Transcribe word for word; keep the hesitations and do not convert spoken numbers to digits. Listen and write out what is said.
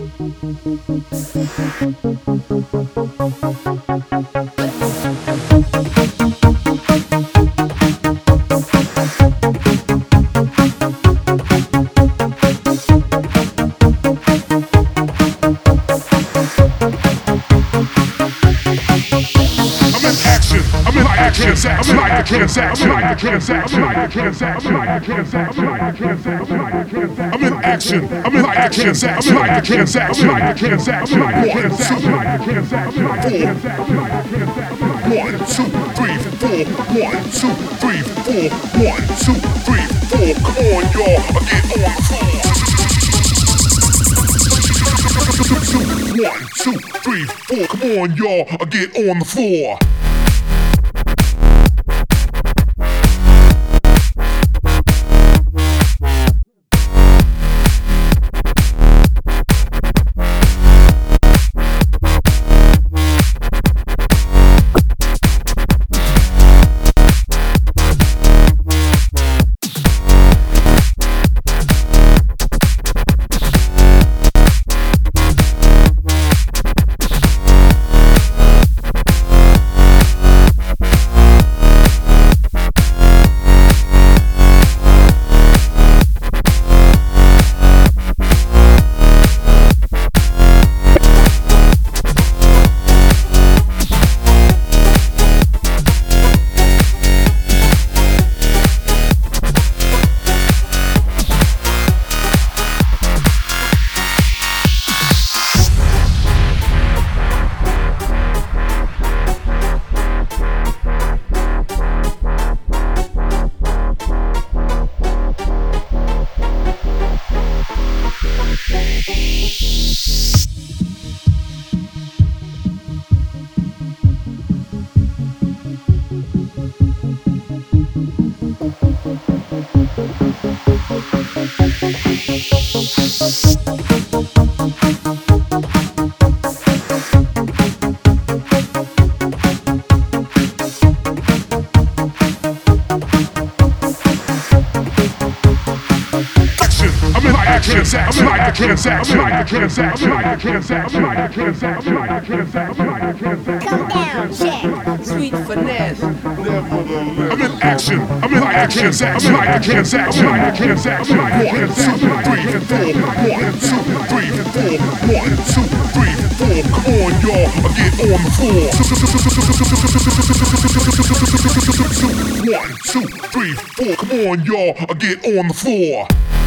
transaction, like a transaction, like a transaction, like a transaction, like a transaction, like a transaction, like a transaction. I'm in action. I'm in like a transaction, like a transaction, like a transaction, like a transaction, like a transaction, like a transaction, like a transaction. One, two, three, four. One, two, three, four. One, two, three, four. Come on, y'all, I get on the floor. One, two, three, four. Come on, y'all, I get on the floor. Transaction, like a transaction, like a transaction, like a transaction, like a transaction, like a transaction, like a transaction. Come down, check. Sweet finesse. I'm in action. I'm in like a transaction, like a transaction, like a transaction, like a transaction. One, two, three, four. One, two, three, four. One, two, three, four. Come on, y'all, I get on the floor. One, two, three, four. Come on, y'all, I get on the floor.